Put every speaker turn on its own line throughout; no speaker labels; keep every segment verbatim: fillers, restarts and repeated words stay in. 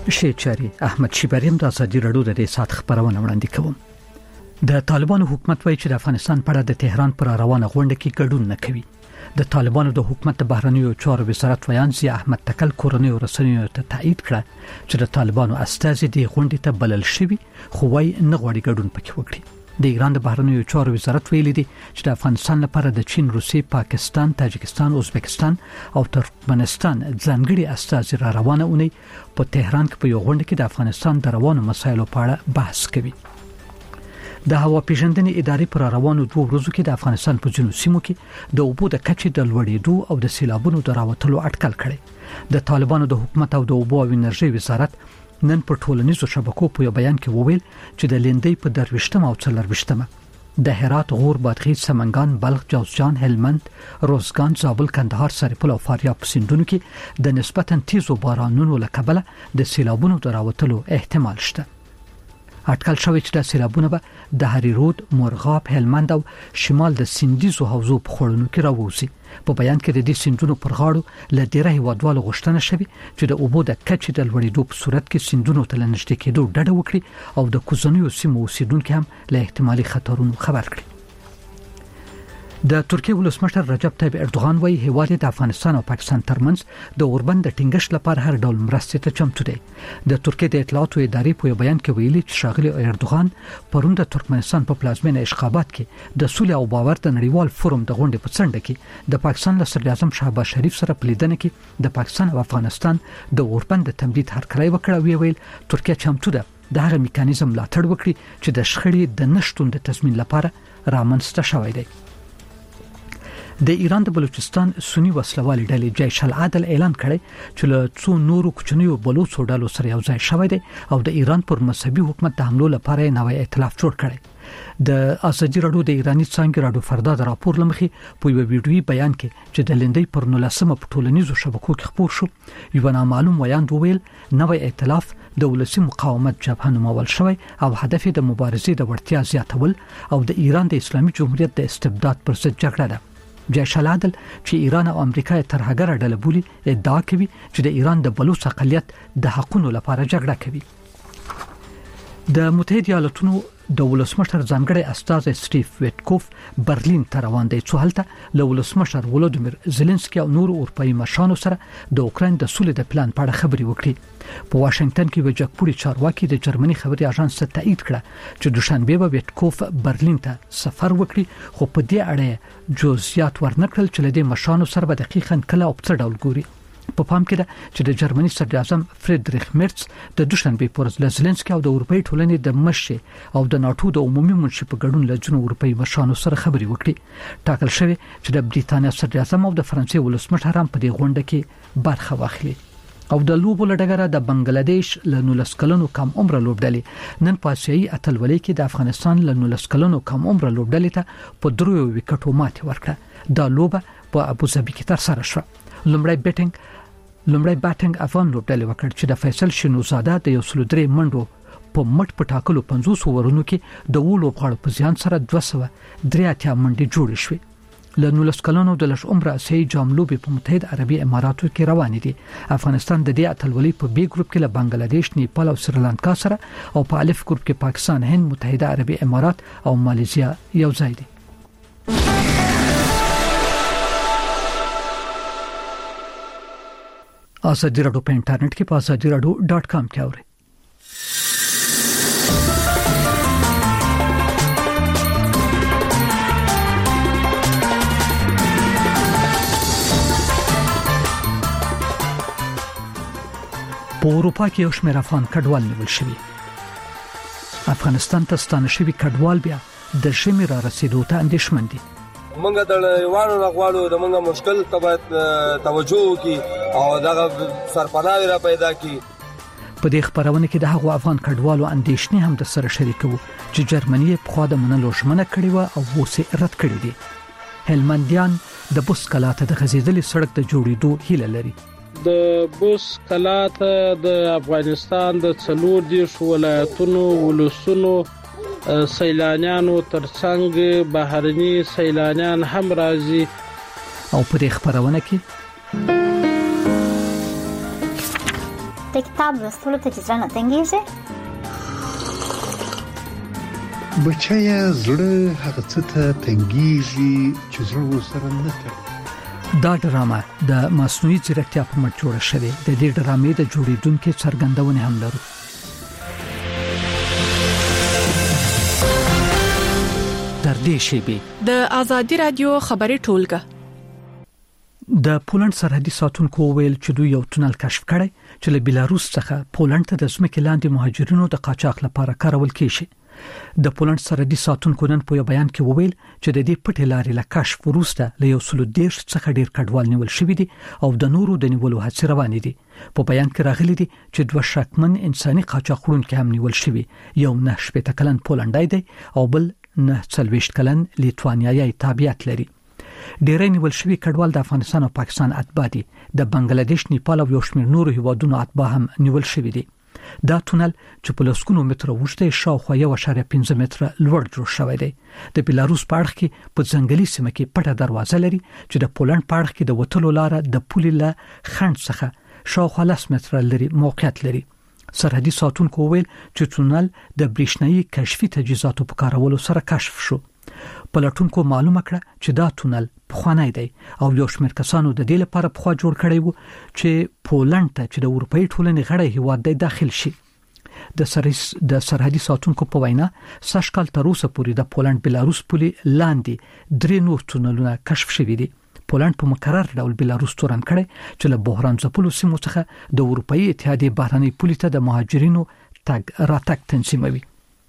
شیچاری احمد شیبریم د ازادي رادیو د سات خبرونه وړاندې کوم. د طالبانو حکومت وایي چې د افغانستان په اړه د تهران پر روانه غونډه کې ګډون نه کوي. د طالبانو د حکومت د بهرنیو چارو وزارت ویان زی احمد تکل کورنۍ رسنیو ته تایید کړ چې د طالبانو استازي د غونډې ته بلل شوی خو وايي نه غواړي ګډون پکې وکړي. د ایران د بهرنیو چارو وزارت ویلي دی چې د افغانستان لپاره د چین، روسیې، پاکستان، تاجکستان، ازبکستان او ترکمنستان ځانګړي استازي را روانه اونۍ په تهران کې په یو غونډه کې د افغانستان د روانو مسایلو په اړه بحث کوي. د هوا پیژندنې ادارې پر روانو دوه ورځو کې د افغانستان په جنوب سیمو کې د اوبو د کچې د لوړېدو او د سیلابونو د راوتلو اټکل کړي. د طالبانو د حکومت او د اوبو او انرژي وزارت نن په ټولنیزو شبکو په یو بیان کې وویل چې د لیندۍ په درويشتم او څلرويشتم د هرات، غور، بادغیس، سمنګان، بلخ، جوزجان، هلمند، روزګان، زابل، کندهار، سرپل او فاریاب سیندونو کې د نسبتا تیزو بارانونو له کبله د سیلابونو دراوتلو احتمال شته. اټکل شوی چې د سیلابونو به د هریرود، مرغاب، هلمند او شمال د سیندیزو حوزو په خړونو کې راوځي. په بیان کې د دې سیندونو پر غاړو ل ډیره هیوادوالو غوښتنه شوی چې د اوبو د کچې د لوړېدو په صورت کې سیندونو ته لنږدې کېدو ډډه وکړي او د کوزنیو سیمو اوسیدونکو هم له احتمالي خطرونو خبر کړي. د ترکیه ولسمشر رجب طیب اردوغان وايي هیواد د افغانستان او پاکستان ترمنځ د اوربند د ټینګښت لپاره هر ډول مرستې ته چمتو دی. د ترکیه د اطلاعاتو ادارې په بیان کې ویلي چې ښاغلي اردوغان پرون د ترکمنستان په پلازمینه اشخابات کې د صلح او باور د نړیوال فورم د غونډې په څنډه کې د پاکستان له صدر اعظم شهباز شریف سره په لیدنه کې د پاکستان او افغانستان د اوربند د تمدید هرکلی وکړ او ویل ترکیه چمتو ده د هغه میکانیزم ملاتړ وکړي چې د شخړې د نشټون د تضمین لپاره رامنځته شوی دی. د ایران د بلوچستان سنی وسلوالي ډلې جیش العدل اعلان کړی چې له څو نورو کوچنیو بلوچو ډلو سره یو ځای شوی دی او د ایران پر مذهبي حکومت د حملو لپاره نوې ائتلاف جوړ کړی. د ازادي رادیو د ایرانی څنګه رادیو فردا د راپور لمخې په یو ویډیوي بیان کې چې د لیندۍ پر نولسمه په ټولنیزو شبکو کې خپور شو یو نامعلوم ویاند وویل نوې ائتلاف د ولسی مقاومت جبهه نومول شوی او هدف د مبارزې د وړتیا زیاتول او د ایران د اسلامي جمهوریت د استبداد پر ضد جګړه ده. جیش العدل چې ایران او امریکا ترهګر ډله بولي ادعا کوي چې د ایران د بلوچ اقلیت د حقونو لپاره جګړه کوي. د متحده ایالاتونو د ولسمشر ځانګړي استازی سټیف ویټکوف برلین ته روان دی چې هلته له ولسمشر ولودیمیر زيلنسکي او نور اروپایي مشرانو سره د اوکراین د سولې د پلان په اړه خبرې وکړي. په واشنگټن کې وجکپوري چارواکي د جرمني خبري اژانس ته تایید کړه چې دوشنبه به ویټکوف برلین ته سفر وکړي خو په دې اړه جزئیات ورنکړل چې له دې مشرانو سره به دقیقاً کله او څه ډول ګوري. په پام کې ده چې د جرمني صدر اعظم فریدریخ مرتز د دوشنبه پر ورځ زيلنسکي او د اروپאי ټولنې د مشر او د ناتو د عمومي منشي په ګډون له جنو اروپאי مشرانو سره خبرې وکړي. ټاکل شوی چې د بریتانیا صدر اعظم او د فرانسې ولسمشر هم په دې غونډه کې برخه واخلي. او د لوبو لډګره د بنگلاديش له نولس کلنو کم عمر لوبډلې نن په آسیایي اتلولۍ کې د افغانستان له نولس کلنو کم عمر لوبډلې ته په درو وکټو ماتې ورکړه. دا لوبه په ابوظبي کې تر سره شوه. لومړی بیټینګ لومړی بیټینګ افغان لوبډلې وکړ چې د فیصل شینوزاده د یو سل درې منډو په مټ په ټاکلو پنځوس اورونو کې د وولو غړ په ځان سره دوه سوه درې اتیا منډې جوړې شوې. له نولس کلونو د لږ عمر اسیایي جام لوبې په متحده عربي اماراتو کې روانې دي. افغانستان د دې اتلولۍ په بي ګروپ کې له بنگلاديش، نیپال او سریلانکا سره او په الف ګروپ کې پاکستان، هند، متحده عربي امارات او ماليزیا یو ځای دي. ازادي رادیو په انټرنیټ کې په ازادي رادیو ډاټ کام کې اورئ. په اروپا کې یو شمېر افغان کډوال نیول شوي. افغانستان ته ستانه شوي کډوال بیا د ژمي را رسیدو ته اندېښمن دي.
منګه د یوانو غواړو د منګه مشکل ته توجه وکړي او دا سرپناه را پیدا کړي.
په دې خبرونه کې د هغو افغان کډوالو اندېښنې هم د سره شریکو چې جرمني په خوا د منلو ژمنه کړې و او اوس یې رد کړې دي. هلمندیان د بوس کلا ته د غزیدلې سړک د جوړېدو هیله لري.
د بوس کلا ته د افغانستان د څلور دیرش ولایتونو ولسونو سیلانیانو ترڅنګ بهرني سیلانیان هم راځي.
او په دې خبرونه کې
د کتاب لوستلو ته چې زړه نه تنګېږي؟
بچیه زړه هغه څه ته تنګېږي چې زړه ورسره نه تړي.
دا ډرامه د مصنوعي ځیرکتیا په مټ جوړه شوې. د دې ډرامې د جوړېدونکو څرګندونه هم لرو. در دې شیبې
د آزادي رادیو خبري ټولګه
د پولند سرحدي ساتونکو ویل چې دوی یو تونل کشف کړی چې له بلاروس څخه پولند ته د ځمکې لاندې مهاجرینو د قاچاق لپاره کارول کیږي. د پولند سرحدي ساتونکو نن په یو بیان کې وویل چې د دې پټې لارې له کشف وروسته له یو سلو دیرش څخه ډیر کډوال نیول شوی دي او د نورو د نیولو هڅې روانې دي. په بیان کې راغلي دي چې دوه شکمن انساني قاچاقونکي هم نیول شوی، یو نه شپږ کلن پولندای دی او بل نه څلوېښت کلن لیتوانیایي تابعیت لري. ډیری نیول شوی کډوال د افغانستان او پاکستان اتباع دي. د بنگلاديش، نیپال او یو شمېر نورو هیوادونو اتباع هم نیول شوی دي. دا تونل چې په لسګونو متره اوږد دی، شاوخوا یو اعشاریه پنځه متره لوړ جوړ شوی دی. د بلاروس په اړخ کې په ځنګلي سیمه کې پټه دروازه لري چې د پولند په اړخ کې د وټلو لاره د پولې له خنډ څخه شاوخوا لس متره لري موقعیت لري. سرحدي ساتونکو ویل چې تونل د برېښنايي کشفي تجهیزاتو په کارولو سره کشف شو. پلټونکو معلومه کړه چې دا تونل پخوانی دی او یو شمېر کسانو د دې لپاره پخوا جوړ کړی وو چې پولند ته چې د اروپאי ټولنې غړی هیواد دی داخل شي. د سرحدي د سرحدي ساتونکو په وینا سږ کال تر اوسه پورې د پولند بلاروس پولې لاندې درې نور تونلونه کشف شوي دي. پولند په مکرر ډول بلاروس تورن کړي چې له بحران ځپلو سیمو څخه د اروپאי اتحادیې بهرنۍ پولې ته د مهاجرینو تګ راتګ تنظیموي.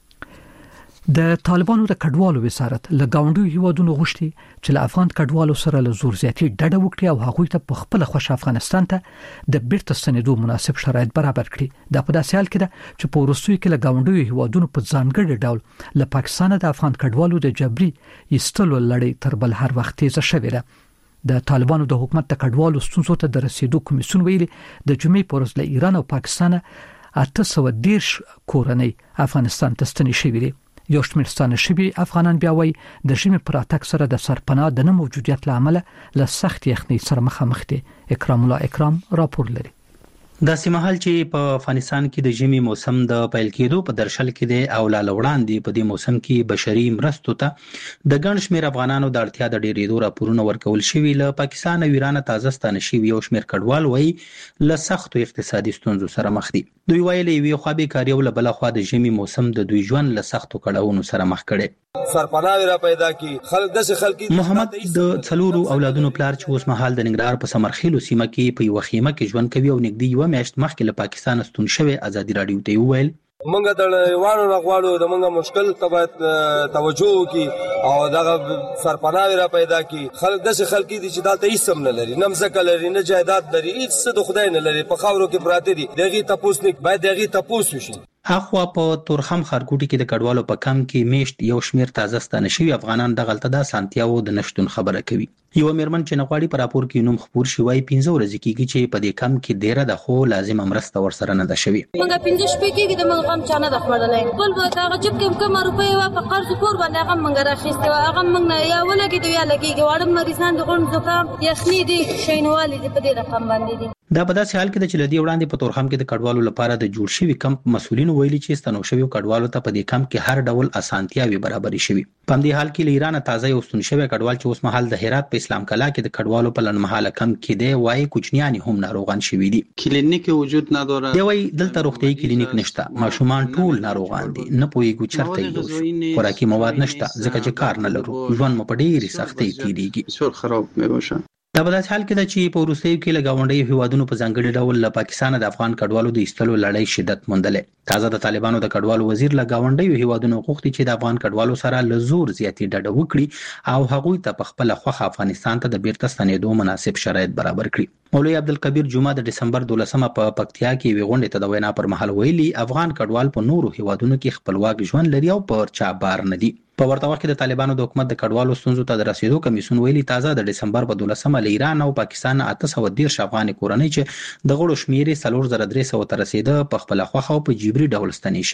د طالبانو د کډوالو وزارت له گاونډیو هیوادونو غوښتي چې له افغان کډوالو سره له زور زیاتي ډډه وکړي او هغوی ته په خپل خوښ افغانستان ته د بیرته ستنېدو مناسب شرایط برابر کړي. دا په داسې حال کې ده چې په وروستیو کې له گاونډیو هیوادونو په ځانګړي ډول له پاکستان د افغان کډوالو د جبري ایستلو لړۍ تر بل هر وخت تیزه شوې ده. د طالبانو د حکومت د کډوالو ستونزو ته د رسیدو کمیسیون ویلي د جمعې پر ورځ له ایران او پاکستان اته سوه دېرش کورنۍ افغانستان ته ستنې شوې دي. یو شمېر ستانه شوي افغانان بیا وایي د ژمي پر راتګ سره د سرپناه د نه موجودیت له امله له سخت یخنۍ سره مخامخ دي. اکرام الله اکرام راپور لري.
دا سیمهال چې په افغانستان کې د ژمي موسم د پیل کېدو په درشل کې دی او لا وړاندې په دې موسم کې بشري مرستو ته د ګڼ شمېر افغانانو د اړتیا د ډېرېدو راپورونه ورکول شوي. له پاکستان او ایران تازه ستانه شوي یو شمېر کډوال وایي له سختو اقتصادي ستونزو سره مخ دي. دوی وایي له یوې خوا بېکاري او له بله خوا د ژمي موسم د دوی ژوند له سختو کړاوونو سره مخ کړي.
سرپناه را پیدا کی خلک داسې خلک
محمد د څلورو اولادونو پلار چې اوس مهال د ننګرهار په سمرخیلو سیمه کې په یو خیمه کې ژوند کوي او نږدې یو میاشت مخکې له پاکستان ستون شوی آزادي رادیو ته وویل
منګه د وانه غواړو د منګه مشکل ته توجه وکي او دغه سرپناه را پیدا کی خلک داسې خلک دي چې دالته هیڅ هم نه لري، نه مځکه لري، نه جایداد لري، هیڅ څه د خدای نه لري، په خاورو کې پراته دي. دغه تاسو نه باید دغه تاسو وشي.
اخوا په تورخم خارګوټي کې د کډوالو په کم کې میشت یو شمیر تازه ستانه شوی افغانان د غلطه د سانتیاو د نشټون خبره کوي. یو میرمن چې نغواړي پر راپور کې نوم خبر شوی پنځه ورځې کېږي چې په دې کم کې ډیره د خو لازم امرسته ورسره نه ده شوی.
موږ پنځه شپې کېږي د موږ غم چانه د خړلای بل به دا چې کوم کوم روپې وا په قرض کور باندې هغه موږ راخېسته هغه موږ نه یا ولګي دی یا لګيږي وړم مریضان د غون زکام یخني دي شینوالي دي په دې رقم باندې دي.
دا په داسې حال کې چې لدی وړاندې په تورخم کې د کډوالو لپاره د جوړ شوی کمپ مسولین ویلي چې ستنو شوی کډوالو ته په دې کمپ کې هر ډول اسانتیاوي برابرې شوی. په دې حال کې له ایران تازه یو ستون شوی کډوال چې اوس مهال د هرات په اسلام کلا کې د کډوالو په لنمحاله کمپ کې دی وایي کوچنیانی هم ناروغان شوی دي.
کلینیک وجود نداره.
دی وایي دلته روغتيایي کلینیک نشته، ماشومان ټول ناروغان دي، نه پوهیږو چرته یو خوراکي مواد نشته ځکه چې کار نه لرو، ژوند مو په ډېرې سختۍ تیریږي.
څور خراب میوشه.
دا په داسې حال کې ده چې په وروستیو کې له ګاونډیو هیوادونو په ځانګړي ډول له پاکستان د افغان کډوالو د ایستلو لړۍ شدت موندلې. تازه د طالبانو د کډوالو وزیر له ګاونډیو هیوادونو غوښتي چې د افغان کډوالو سره له زور زیاتې ډډه وکړي او هغوی ته په خپله خوښه افغانستان ته د بیرته ستنېدو مناسب شرایط برابر کړي. مولوي عبدالکبیر جمعه د دسمبر دولسمه په پکتیا کې یوې غونډې ته د وینا پر مهال ویلي افغان کډوال په نورو هیوادونو کې خپلواک ژوند لري او پر چا بار نه دي. په ورته وخت کې د طالبانو د حکومت د کډوالو ستونزو ته د رسیدو کمیسیون ویلي تازه د دسمبر په دولسمه له ایران او پاکستان اته سوه دېرش افغان کورنۍ چې د غړو شمېرې څلور زره درې سوه ته رسیده په خپله خوښه او په جبري ډول ستنې شوي.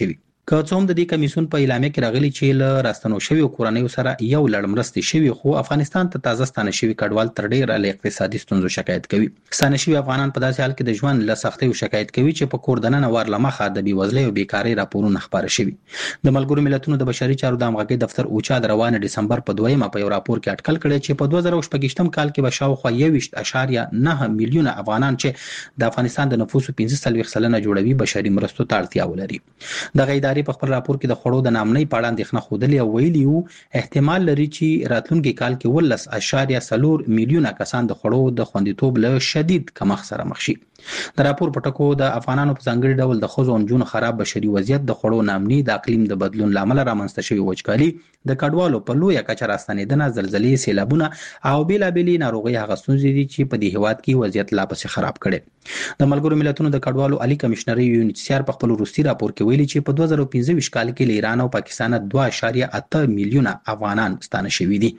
که څوم د دې کمیسون په اعلامیه کې راغلي چې له راستنو شوی کورنۍ سره یو لړ مرستې شوی خو افغانستان ته تازه ستانه شوی کډوال تر ډیره له اقتصادي ستونزو شکایت کوي. ستانه شوی افغانان په داسې حال کې د ژوند له سختۍ شکایت کوي چې په کور دننه ورلمخه د بیوزلۍ او بیکاری راپورونه خبره شوی. د ملګرو ملتونو د بشري چارو د همغږي دفتر اوچا د روانه دسمبر په دویمه په یو راپور کې اټکل کړی چې په دوه زره شپږم کال کې به شاوخوا یوویشت اعشاریه نه میلیونه افغانان چې د افغانستان د نفوسو پنځه څلوېښت سلنه جوړوي بشري مرستو ته اړتیا ولري. دغه ادارې په خپل راپور کې د خړو د نامنۍ په اړه اندېښنه خوده او ویلي وو احتمال لري چې راتلونکي کال کې ولس اشاریه څلور میلیونه کسان د خړو د خوندیتوب له شدید کمښت سره مخ شي. د راپور په ټکو د افغانانو په ځانګړي ډول د ښځو او نجونو خراب بشري وضعیت د خړو نامنۍ د اقلیم د بدلون لامل رامنځته شوی وچکالي د کډوالو په لویه کچه راستنېدنه زلزلې سیلابونه او بیلابېلې ناروغۍ هغه ستونزې دي چې په دې هیواد کې وضعیت لا پسې خراب کړي. د ملګرو ملتونو د کډوالو عالی کمشنر یونیسیار په خپل وروستي راپور کې ویلي چې په دوه زره پنځه کال کې له ایران او پاکستان دوه اعشاریه اته میلیونه افغانان ستانه شوي دي.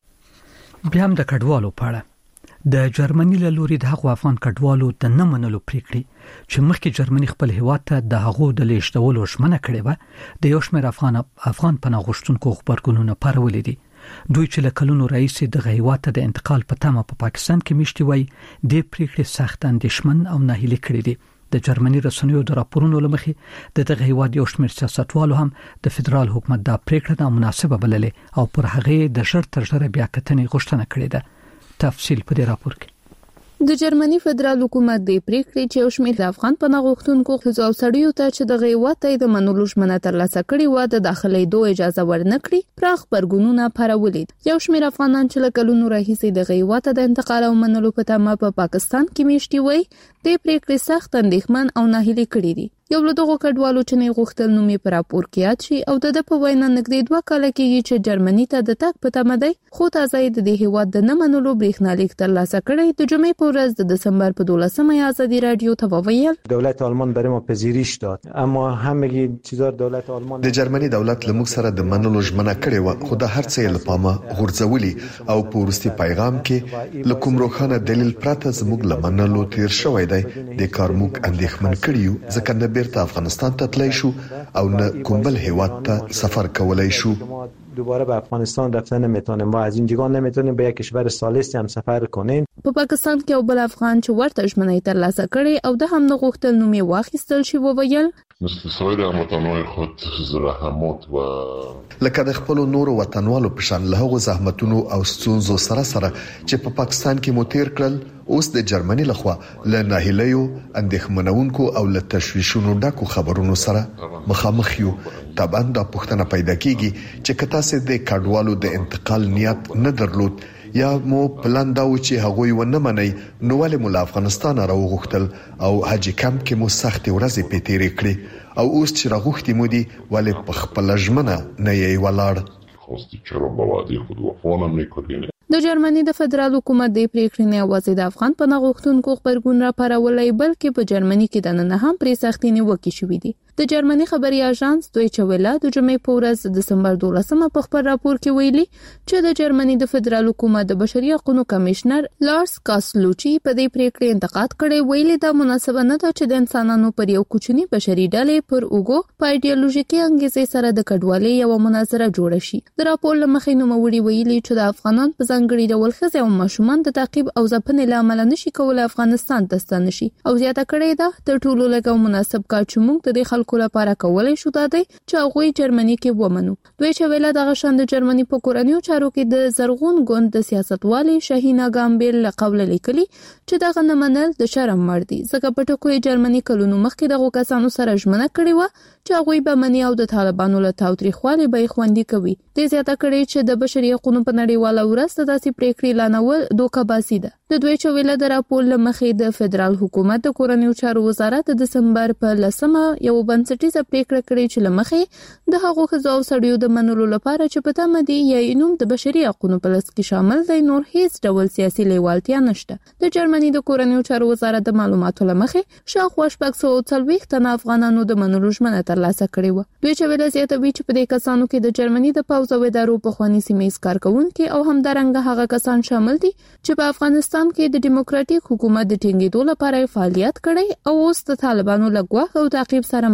بیا هم د کډوالو په اړه د جرمني له لوري د هغو افغان کډوالو د نه منلو پریکړې چې مخکې جرمني خپل هیواد ته د هغو د لیږدولو ژمنه کړې وه د یو شمېر افغان افغان پناه غوښتونکو خبرګونونه پارولې دي. دوی چې له کلونو راهیسې دغه هیواد ته د انتقال په تمه په پاکستان کې میشتي وای د پریکړې سخت اندېښمن او ناهیلي کړي دي. د جرمني رسنیو د راپورونو لمخې د دغه هیواد یو شمېر سیاستوالو هم د فدرال حکومت دا پریکړه نامناسبه بللې او پر هغه د ژر تر ژره بیا کتنې غوښتنه کړې ده. تفصیل په دې راپور کې
د جرمني فدرال حکومت د پریکړې چې یو شمېر د افغان پناه غوښتونکو ښځو او سړیو ته چې دغه هیواد ته د منلو ژمنه ترلاسه کړې وه د داخلېدو اجازه ورنکړي پراخ غبرګونونه پارولې. یو شمېر افغانان چې له کلونو راهیسې دغه هیواد ته د انتقال او منلو په تمه په پاکستان کې میشتي وای د پریکړې سخت اندېښمن او ناهیلي کړي دي. یو له دغو کډوالو چې نه غوښتل نوم یې په راپور کې یاد شي او د په وینا نږدې دوه کاله کېږي چې جرمني ته د تګ په تمه دی خو تازه یې د دې هیواد د نه منلو برېښنالیک ترلاسه کړی. د جمعې په ورځ د دسامبر په دولسمه آزادی رادیو ته وویل
دولت آلمان برای ما پذیرش داد اما همه چیزا دولت آلمان
د جرمني دولت له موږ سره د منلو ژمنه کړې و خو د هر څه یې لپاره غورځولي او په وروستي پیغام کې له کوم روښانه دلیل پرته زموږ له منلو تیر شوی دی. د کار موږ اندېښمن کړیو ځکه نه بیرته افغانستان ته تللی شو او نه کوم بل هیواد ته سفر کولای شو.
دوباره به افغانستان رفتن نمیتونیم ما از اینجا نمیتونیم به یک کشور ثالث هم سفر کنیم.
په پاکستان کې یو بل افغان چې ورته ژمنه ترلاسه کړې او د هم نه غوښتل نوم یې واخیستل شي وویل
مثل سایر هموطنان خود زحمات و
لکه د خپل نورو وطنوالو په شان له هغو زحمتونو او ستونزو سره سره چې په پاکستان کې مو تیر کړل اوس د جرمني لخوا له ناهیلیو اندېښمنونکو او له تشویشونو ډکو خبرونو سره مخامخ یو. طبعا دا پوښتنه پیدا کیږي چې کته سه د کډوالو د انتقال نیت نه درلود یا مو پلان دا و چې هغه و نه مني نو ولې مو افغانستان راوغختل او حج کم کې مو سخت ورځې پېتېرې کړې او اوس چې راغوختي مو دي ولې په خپل ژمنه نه یې ولاړ
خواستی چرا بوادی خود وفانم نکنین.
د جرمني د فدرال حکومت د پریکړې نه یوازې د افغان پناه غوښتونکو خبرګون را پارولای بلکې په جرمني کې د نن هم پرې سختي نیوکې شوې دي. د جرمني خبري اژانس دویچه ویله د جمعې په ورځ د دسمبر دولسمه په خبر راپور کې ویلي چې د جرمني د فدرال حکومت د بشري حقوقو کمشنر لارس کاسلوچي په دې پریکړې انتقاد کړی ویلي دا مناسبه نه ده چې د انسانانو پر یو کوچني بشري ډلې پر اوګو په ایډیالوژیکي انګیزې سره د کډوالۍ یو مناظره جوړه شي. د راپور لمخې نوموړي ویلي چې د افغانان په ځانګړي ډول ښځې او ماشومان د تعقیب او ځپنې له امله نشي کولای افغانستان ته ستانه شي او زیاته کړې ده تر ټولو لږ او مناسب کار چې موږ د دې خلکو لپاره کولای شو دا دی چې هغوی جرمني کې ومنو. دوی چې ویله دغه شان د جرمني په کورنیو چارو کې د زرغون ګوند د سیاستوالې شاهینه ګامبل له قوله لیکلي چې دغه نه منل د شرم وړ دي ځکه په ټکو جرمني کلونو مخکې دغه کسانو سره ژمنه کړې و چې هغوی به مني او د طالبانو له تاوتریخوالي به خوندي کوي. د زیاته کړي چې د بشري حقوقو په نړیواله ورځ د داسې پریکړې لانول دوکه‌بازي ده. د دوی چې ویله د راپور لمخې د فدرال حکومت د کورنیو چارو وزارت د دسمبر په لسمه یو بنسټیزه پریکړه کړې چې لمخې د هغو ښځو او سړیو د منلو لپاره چې په تمه دي یا نوم د بشري حقوقو په لست کې شامل دی نور هیڅ ډول سیاسي لیوالتیا نشته. د جرمني د کورنیو چارو وزارت د معلوماتو لمخې شاوخوا شپږ سوه څلوېښت تنه افغانانو د منلو ژمنه ترلاسه کړې وه. دوی چې ویله زیاتوي چې په دې کسانو کې د جرمني د پوځ او ادارو پخواني سیمه‌ییز کارکوونکي او همدارنګه هغه کسان شامل دي چې په افغانستان کې د ډیموکراتیک حکومت د ټینګېدو لپاره فعالیت کړی او اوس د طالبانو له ګواښ او تعقیب سره مخ دي.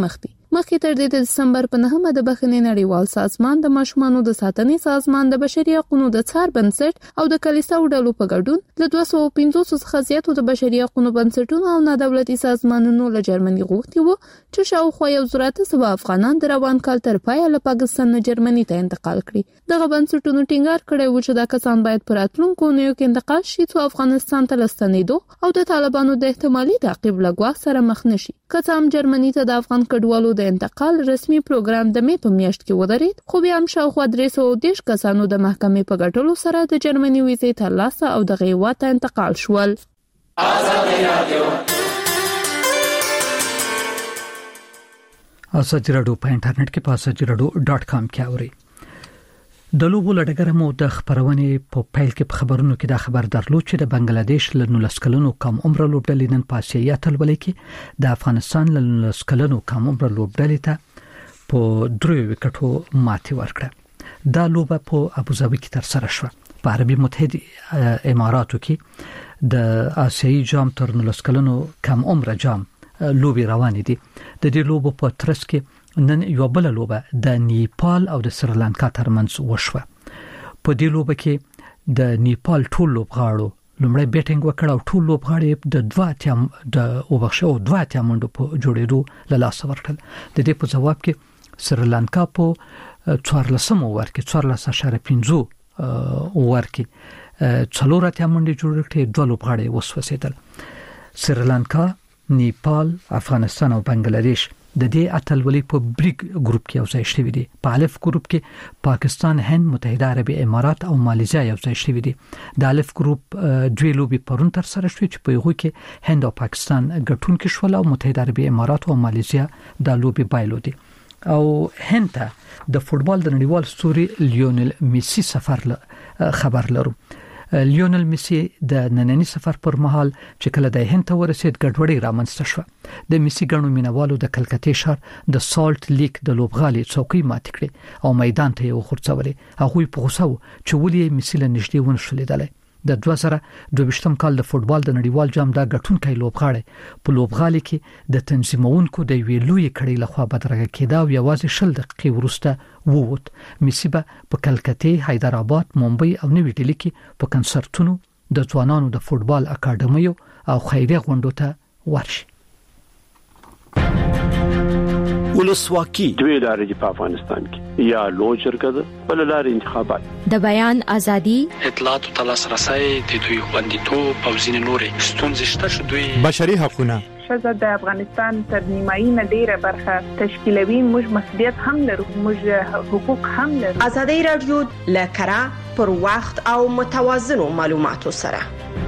مخکې تر دې د دسمبر په نهمه د بخښنې نړیوال سازمان د ماشومانو د ساتنې سازمان د بشري حقوقو د څار بنسټ او د کلیساو ډلو په ګډون له دوه سوه پنځوس څخه زیاتو د بشري حقوقو بنسټونو او نادولتي سازمانونو له جرمني غوښتي وو چې شاوخوا یو زر اته سوه افغانان د روان کال تر پایه له پاکستان نه جرمني ته انتقال کړي. دغه بنسټونو ټینګار کړی و چې دا کسان باید په راتلونکو اونیو کې انتقال شي څو افغانستان ته لستنېدو او د طالبانو د احتمالي تعقیب له ګواښ سره مخ نشي. که څه هم جرمني ته د افغان کډوالو د انتقال رسمي پروګرام د مې په میاشت کې ودرېد، خو بیا هم شاوخوا درې سوه دېرش کسانو د محکمې په ګټلو سره د جرمني ویزې ترلاسه او دغه هېواد ته انتقال شول.
ازادي راډیو په انټرنیټ کې په ازادي راډیو ډاټ کام کې اوري. د لوبو لړګره مو د خبرونې په پیل کې په خبرونو کې دا خبر درلود چې د بنگلاديش له نولس کلنو کم عمر لوبډلې نن په اسیا اتلولۍ کې د افغانستان له نولس کلنو کم عمر لوبډلې ته په درې وکټو ماتې ورکړه. دا لوبه په ابوظبي کې تر سره شوه. په عربي متحده اماراتو کې د آسیایي جام تر نولس کلنو کم عمر جام لوبي روانې دي. د دې لوبو په ترڅ کې نن یو بل لوبه د نیپال او د سریلانکا ترمنځ وشوه. په دې لوبه کې د نیپال ټول لوبغاړو لومړی بیټینګ وکړ او ټول لوبغاړي د دوه اتیا د وبښو دوه اتیا منډو په جوړېدو له لاس ورکړل. د دې په جواب کې سریلانکا په څوارلسم اوور کې څوارلس اشاره پنځه اوور کې څلور اتیا منډې جوړ کړې، دوه لوبغاړي وسوسېدل. سریلانکا، نیپال، افغانستان او بنگلاديش د دې اتلولۍ په بریګ ګروپ کې یو ځای شوي دي. په الف ګروپ کې پاکستان، هند، متحده عربي امارات او مالیزیا یو ځای شوي دي. د الف ګروپ دوی لوبي پرون تر سره شوې چې په یوه کې هند او پاکستان ګټونکي شول او متحده عربي امارات او مالیزیا د لوبي بایلودي. او هند ته د فوتبال د نړیوال ستوري لیونل میسی سفر خبر لرو. لیونل میسی د نننی سفر پر مهال چې کله د هند ته ورسید ګډوډي رامنځته شوه. د میسی ګڼو مینوالو د کلکتې ښار د سالت لیک د لوبغالي څوکۍ مات کړې او میدان ته یې وخورځولې. هغوی په غوسه وو چې ولې میسی له نږدې ونه شو لیدلی. د دوه زره دوه کال د فوتبال د نړیوال جام دا ګټونکی لوبغاړی په لوبغالي کې د تنظیمونکو د ویلوې کړۍ لخوا بدرګه کېده او یوازې شل دقیقې وروسته ووت. میسی به په کلکتې، حیدرآباد، ممبئی او نوې ډیلي کې په کنسرتونو، د ځوانانو د فوتبال اکاډمیو او خیریه غونډو ته ورشي.
ولسواکي دوی لارې په افغانستان کې یا لوی جرګه ده بل لارې انتخابات،
د بیان ازادي،
اطلاعات او لاسرسي د دوی خوندیتوب او ځینې نورې ستونزې شته چې دوی
بشري حقوقونه
ښځه د افغانستان تر نیمایي نه ډیره برخه تشکیلوي. موږ مسؤلیت هم لرو، موږ حقوق هم لرو.
ازادي راډیو لکرا پر وخت او متوازنو معلوماتو سره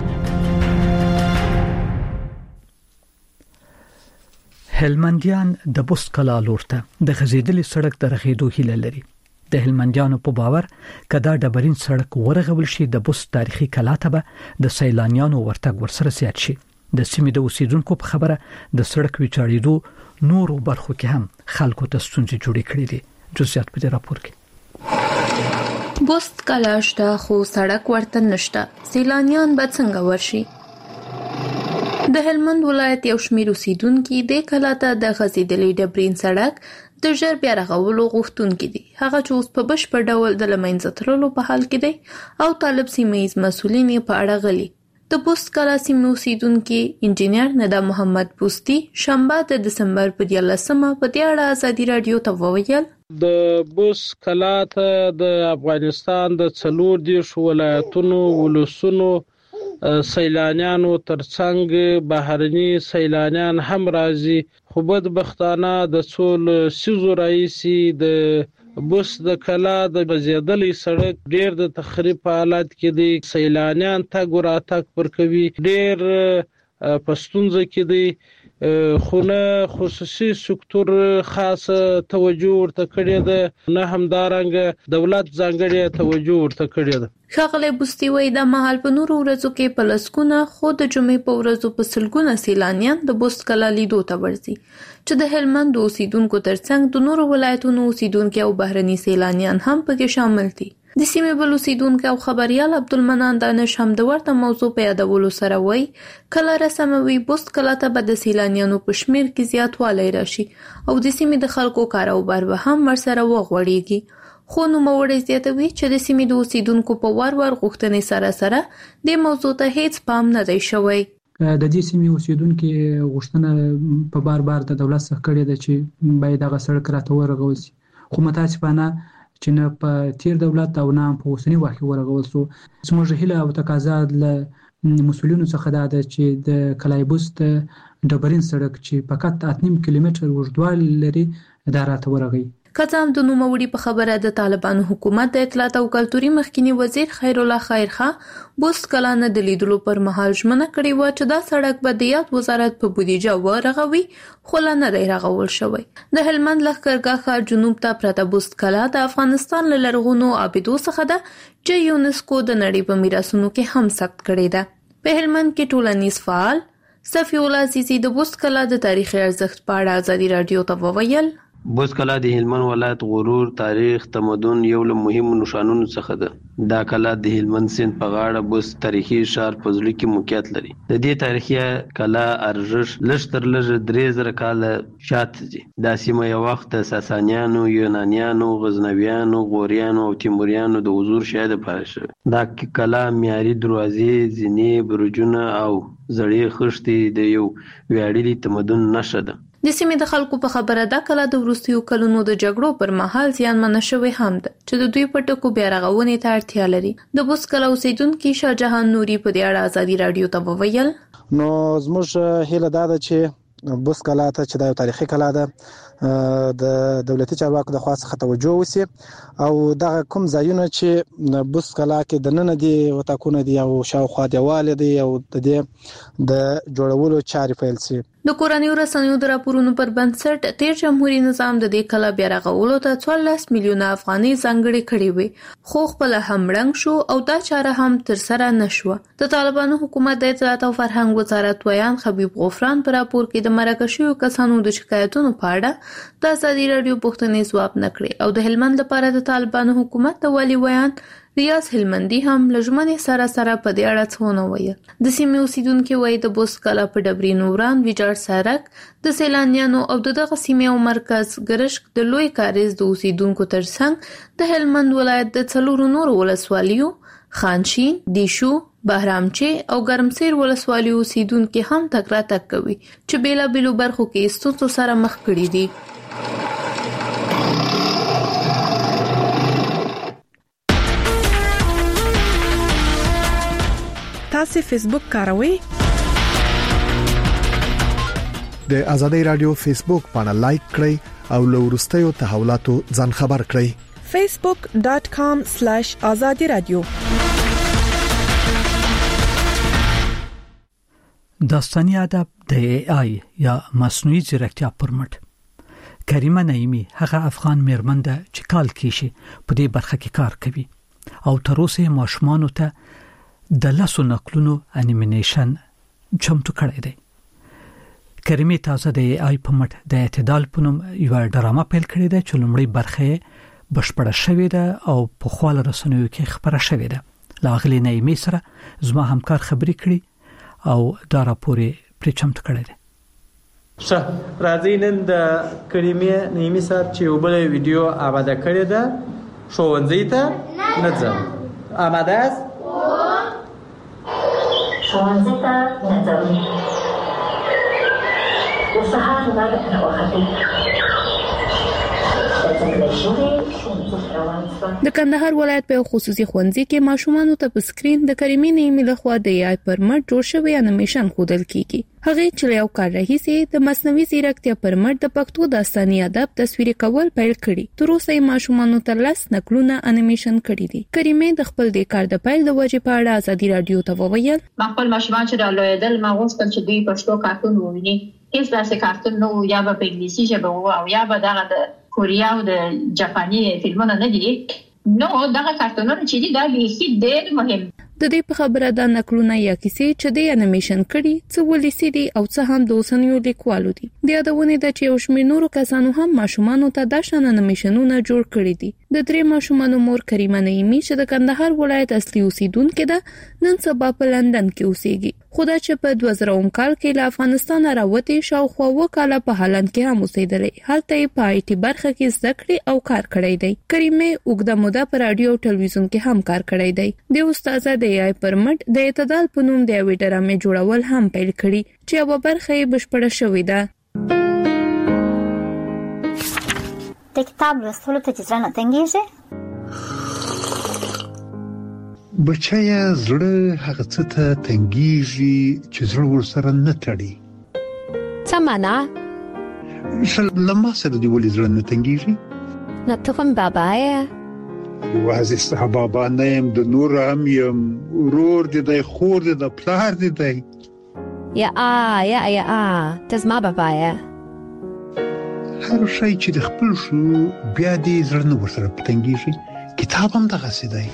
هلمندیان د بوست کلا لورته د غزیدلې سړک د رغېدو هیله لري. د هلمندیانو په باور کدا ډبرین سړک ورغول شي د بوست تاریخي کلا ته به د سیلانیانو ورتګ ورسره زیات شي. د سیمې د اوسیدونکو په خبره د سړک ویجاړېدو نورو برخو کې هم خلکو ته ستونزې جوړې کړې دي. جزئیات په دې راپور کې.
بوست کلا شته خو سړک ورته نشته. سیلانیان به څنګه ورشي؟ د هلمند ولایت یو شمېر اوسیدونکي د کلا ته د غځېدلې ډبرین سړک د ژر بیا رغولو غوښتونکي دي. هغه چې اوس په بشپړ ډول د له منځه تللو په حال کې دی او طالب سیمه ییز مسؤلین یې په اړه غلي. د بوست کلا سیمې اوسیدونکي انجینر ندا محمد بوستي شنبه د دسمبر په دیارلسمه په دې اړه ازادي راډیو ته وویل.
د بوست کلا ته د افغانستان د څلور دېرش ولایتونو ولسونو سیلانیانو ترڅنګ بهرني سیلانیان هم راځي، خو بدبختانه د څو لسیزو راهیسې د بوست د کلا د غځېدلې سړک ډېر د تخریب په حالت کې دی. سیلانیان تګ وراتګ پر کوي، ډېر په ستونزه کې دی. خو نه خصوصي سکتور خاص توجه ورته کړې ده، نه همدارنګه دولت ځانګړې توجه ورته کړې ده.
ښاغلی بوستي وایي دا مهال په نورو ورځو کې په لسګونه خو د جمعې په ورځو په سلګونه سیلانیان د بوست کلا لیدو ته ورځي چې د هلمند اوسیدونکو ترڅنګ د نورو ولایتونو اوسیدونکي او بهرني سیلانیان هم پکې شامل دي. د سیمې بل اوسیدونکي او خبريال عبدالمنان دانش هم د ورته موضوع په یادولو سره وایي کله رسموي بوست کله ته به د سیلانیانو په شمیر کې زیاتوالی راشي او د سیمې د خلکو کاروبار به هم ورسره وغوړېږي. خو نوموړی زیاتوي چې د سیمې د اوسیدونکو په وار وار غوښتنې سره سره د موضوع ته هیڅ پام نه دی شوی.
د دې سیمې اوسیدونکو غوښتنه په بار بار د دولت څخه کړې ده چې باید هغه سړک راته ورغول شي، خو متاسفانه چې نه په تیر دولت او نه په اوسنی وخت کې ورغول شو. زموږ هیله او تقاضا له مسؤلینو څخه ده چې د کلای بوست ډبرین سړک چې فقط اته نیم کیلومتر اوږدوالی لري دا راته ورغی.
کڅام د نوموړي په خبره د طالبانو حکومت د اطلاعات او کلتوري مخکینی وزیر خیر الله خیرخان بوست کلانه د لیدلو پر مهال ژمنه کړې و چې دا سړک به د یاد وزارت په بودیجه ورغوي، خو لا نه دی رغول شوی. د هلمند لښکرګاه ښار جنوب ته پرته بوست کلا د افغانستان له لرغونو عابدو څخه ده چې یونسکو د نړۍ په میراثونو کې هم ثبت کړې ده. په هلمند کې ټولنیز فعال صفی الله عزیزي د بوست کلا د تاریخي ارزښت په اړه ازادي رادیو ته وویل.
بوست کلا د هلمند ولایت غرور، تاریخ، تمدن یو له مهمو نشانونو څخه ده. دا کلا د هلمند سیند په غاړه بوست تاریخي ښار په زړه کې موقعیت لري. د دې تاریخي کلا ارزښت لږ تر لږه درې زره کاله شاته دي. دا سیمه یو وخت د ساسانیانو، یونانیانو، غزنویانو، غوریانو او تیموریانو د حضور شاهد پاتې شوه. دا کلا معیاري دروازې، زینې، برجونه او زړې خښتې د یو ویاړلي تمدن نښه ده.
د سیمې د خلکو په خبره دا کلا د وروستیو کلونو د جګړو پر مهال زیانمنه شوې هم ده چې د دوی په ټکو بیا رغونې ته اړتیا لري. د بوست کلا اوسیدونکي شاه جهان نوري په دې اړه ازادي رادیو ته وویل.
نو زموږ هیله دا ده چې بوست کلا ته چې دا یو تاریخي کلا ده د دولتي چارواکو د خوا څخه توجه وشي او دغه کوم ځایونه چې بوست کلا کې د نن دي وتاکونه دي او شاوخوا دیواله دي او د دې د جوړولو چارې پیل شي.
د کورنیو رسنیو د راپورونو پر بنسټ تیر جمهوریت نظام د دې کلا بیا رغولو ته څوارلس میلیونه افغانۍ ځانګړې کړې وې، خو خپل هم رنګ شو او دا چاره هم تر سره نشوه. د طالبانو حکومت د اطلاعات او فرهنګ وزارت ویان خبیب غفران پر راپور کې د مرکه شویو کسانو د شکایتونو په اړه د ازادي رادیو پوښتنې ځواب نه کړې او د هلمند لپاره د طالبانو حکومت د والي ویان ریاض هلمندي هم لژمنې سره سره په دې اړه څه ونه ویل. د سیمې اوسیدونکي وایي د بوست کلا په ډبرین وران ویجاړ سړک د سیلانیانو او دغه سیمې او مرکز ګرشک د لوی کاریز د اوسیدونکو ترڅنګ د هلمند ولایت د څلورو نورو ولسوالیو خانشین، دیشو، بهرامچه او ګرمسیر ولسوالیو اوسیدونکي هم تګ راتګ کوي چې بیلابیلو برخو کې ستونزو سره مخ کړي دي.
تاسو فیسبوک کاروئ؟
د ازادي رادیو فیسبوک باندې لایک کړئ او له وروستیو تحولاتو ځان خبر کړئ.
فیسبوک ډاٹ کام سلیش ازادي رادیو.
داستاني ادب د ای آی یا مصنوعي ځیرکتیا پر مټ کریمه نعیمی هغه افغان میرمن ده چې کال کېشي په دې برخه کې کار کوي او تر اوسه ماشومان ته د لاسو نقلونو انیمیشن چمتو کړی دی. کریمه تازه د ای آی په مټ د اعتدال په نوم یو ډرامه پیل کړې ده چې لومړی برخه بشپړه شوې ده او په خپل رسنیو کې خبره شوې ده. لاغلی نعیمی سره زما همکار خبرې کړي او دا راپور پرې چمتو کړی دی.
ښه راځي نن د کریمه نعیمی صاحب چې یو بل ویډیو آماده کړی ده ښوونځي ته نه ځم. آماده است؟
ښوونځي ته نه ځم. د سهار لمر راوختی.
د کندهار ولایت په خصوصي ښوونځي کې ماشومانو ته په سکرین د کریمې نعیمی لخوا د ای آی پر مټ جوړ شوی انیمیشن ښودل کیږي. هغه چې یو کار راهیسي د مصنوعي ځیرکتیا پر مټ د پښتو داستاني ادب تصویري کول پیل کړي. تر اوسه ماشومانو ته لس نقلونه انیمیشن کړي دي. کریمې د خپل د کار د پیل د وجې په اړه ازادي رادیو ته وویل.
خپل ماشومان چې رالوېدل ما غوښتل چې دوی پښتو کارتون وویني. هیڅ داسې کارتون نه و، یا به په انګلیسي ژبه و او یا به دغه د کوریا او د جاپاني فلمونه نه دي. نو دغه کارتونونه چې دي دا بیخي ډېر مهم.
د دې په خبره د نقلونه یا کیسې چې د انیمیشن کړي څه ولیسي دي او څه هم د اوسنیو لیکوالو دي د یادونه د چې یو شمېر نورو کسانو هم ماشومان ته د شان انیمیشنونه جوړ کړي دي د درې ماشومان مور کریمه نعیمی چې د کندهار ولایت اصلي اوسیدونکې ده نن سبا په لندن کې اوسېږي خو دا چې په دوه زره کال کې له افغانستان راوتې شاوخوا وکاله په هالند کې هم اوسېدلې هلته یې په آی ټي برخه کې زده کړې او کار کړی دی کریمه اوږده موده په رادیو او ټلویزیون کې هم کار کړی دی د استاد د ای پر مټ د اعتدال په نوم د یوې ډرامې جوړول هم پیل کړي چې یوه برخه یې بشپړه شوې ده
د کتاب لوستلو ته چې زړه نه تنګېږي
بچیا زړه هغه څه ته تنګېږي چې زړه ورسره نه تړي
څه معنا
لما سره دی ولې زړه نه تنګېږي
نه ته کوم بابا یې
یوازې ستا بابا نه یم د نور هم یم ورور دې دی خور دې د پلار دې دی
یا آ یا یا آ ته زما بابا یې
هر شی چې د خپل شو بیا دې زړه نه ورسره تنګېږي کتاب هم دغسې دی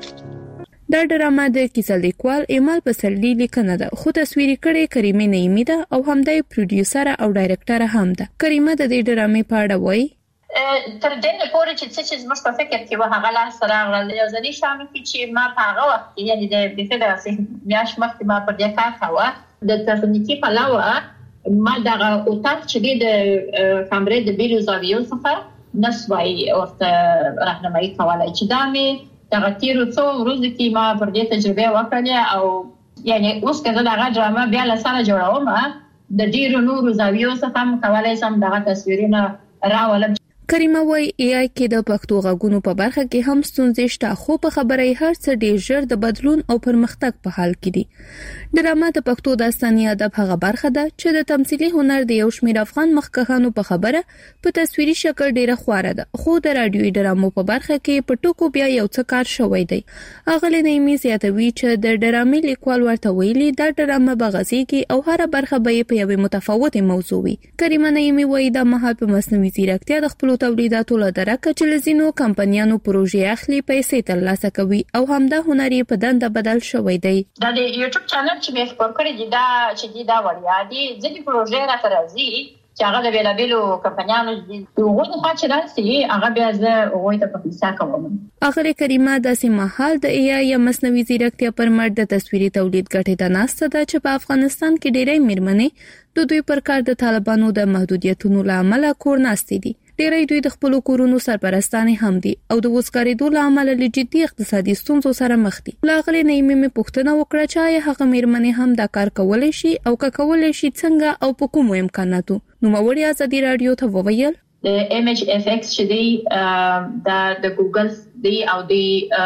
دا ډرامه د کیسه لیکوال ایمال پسرلی لیکنه ده خو تصویري کړې کریمه نعیمی ده او همدای پروډوسر او ډایرکټر هم ده کریمه د دې ډرامې په اړه وایي
تر دې نه پورې چې څه چې زموږ په فکر کې و هغه لا سره غل یو ځلې شامل کې چې ما په هغه وخت کې یعنی د بفید اسې میاش مخکې ما پر دې کار کاوه د تخنیکی پلاوه ما دغه او تاسو چې د کیمرې د ویډیو زاویو څخه نسوي ورته راهنمایي کولای چې دا مې دغه تیرو څو ورځې کې ما پر دې تجربه وکړه او یعنی اوس کله دغه ډرامه بیا له سره جوړوم د ډیرو نورو زاویو څخه هم کولای سم دغه تصویرونه راولم
کریمه وای ای آی کې د پښتو غږونو په برخه کې هم ستونزې شته خو په خبرې هر څه ډیر ژر د بدلون او پرمختګ په حال کې دي ډرامه د پښتو داستاني ادب هغه برخه ده چې د تمثيلي هنر د یو شمېر افغان مخکښانو په خبره په تصویري شکل ډیره خواره ده خو د رادیوي ډرامو په برخه کې په ټکو بیا یو څه کار شوی دی اغلی نعیمی زیاتوي چې د ډرامې لیکوال ورته ویلي دا ډرامه بغزيږي او هر برخه به په یوه متفاوته موضوع وي کریمه نعیمی وایي د مهال په مصنوعي ځیرکتیا د خپل تولیداتو له درکه چې لزینو کمپنیانو پروژې اخلي پیسې ترلاسه کوي او همدا هنري په دنده بدل شوی دی
دا د یوټیوب چینل چې مې خپل کړی دی دا چې دی دا وړیا دي ځکه پروژې را ترازی چې هغه د بیلابیلو کمپنیانو د وګړو خاطر راځي هغه بیا زه وایي ته په پیسې کوم
اخر کریمه د سیمهال د ای آی مصنوعي ځیرکتیا پر مټ د تصویري تولید ګټې ته ناسته ده چې په افغانستان کې ډېرې میرمنې د دوی پر کار د طالبانو د محدودیتونو لامل کور ناستې دي ډېرې دوی د خپل کورونو سرپرستانې هم دي او د وسکارېدو لامل له جدي اقتصادي ستونزو سره مخ دي لاغلي نعیمي مې پوښتنه وکړه چې هغه میرمنې هم دا کار کولای شي او که کولای شي څنګه او په کومو امکاناتو نو موري ازادي رادیو ته وویل
د ایم ایچ اف ایکس چې دی دا د ګوګل دی او دی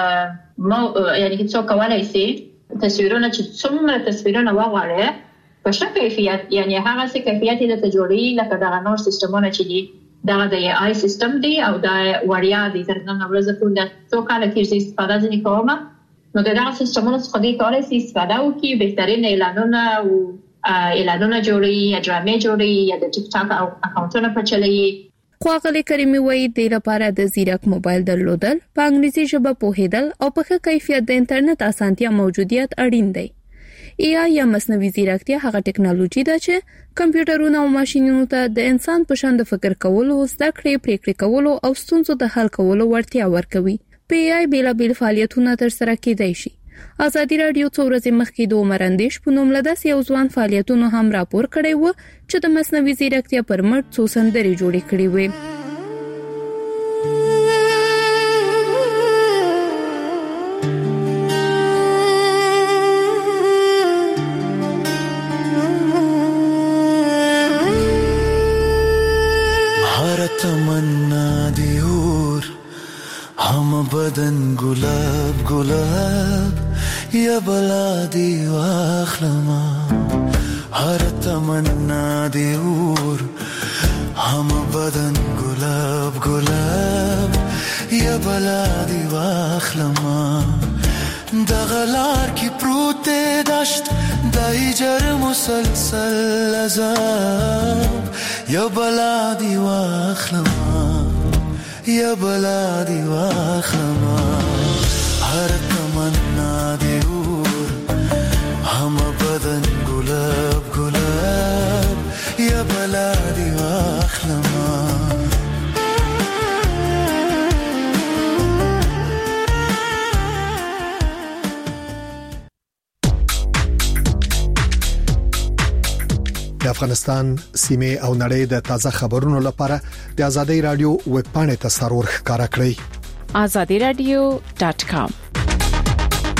مو یعنی چې څو کولای شي تصویرونه چې څومره تصویرونه واغواړي په ښه کیفیت یعنی هغه څه کیفیت د تجربې لکه دا نور سیستمونه چې دی دا د ای آی سیستم دی او دا وړیا دی تر نن ورځې پورې څو کاله کې استفاده ځنی کوم نو دا د سیستمونو څخه دی کولای شي استفاده وکړي بهترین اعلانونه او اعلانونه جوړي یا ډرامې جوړي یا د ټیک ټاک او اکاونټونه پچلي
خو غلي کریمي وایي د لپاره د زیرک موبایل درلودل په انګلیسي ژبه پوهیدل او په ښه کیفیت د انټرنیټ اسانتیا موجودیت اړین دی ای آی یا مصنوعي ځیرکتیا هغه ټکنالوژي ده چې کمپیوټرونو او ماشينونو ته د انسان په شان د فکر کولو، زده کړې، پریکړې کولو او ستونزو د حل کولو وړتیا ورکوي. په ای آی بیلابیل فعالیتونه ترسره کیدای شي. ازادي رادیو څو ورځې مخکې د عمر اندیش په نوم له داسې یو ځوان فعالیتونو هم راپور کړی و چې د مصنوعي ځیرکتیا پر مټ څو سندرې جوړې کړې وې.
तमन्ना दी और हम बदन गुलाब गुलाब या बला दी वाखलमा हर तमन्ना दी और हम बदन गुलाब गुलाब या बला दी वाखलमा दगलार की प्रूते दश्त दाई जर मुसलसल अजाब या बलादी वाखलमा या बलादी वाखलमा हर तमन्ना दे
د افغانستان سیمه او نړۍ د تازه خبرونو لپاره د ازادي رادیو ویب پاڼې ته سرور ښکارا کړئ
azadi radio dot com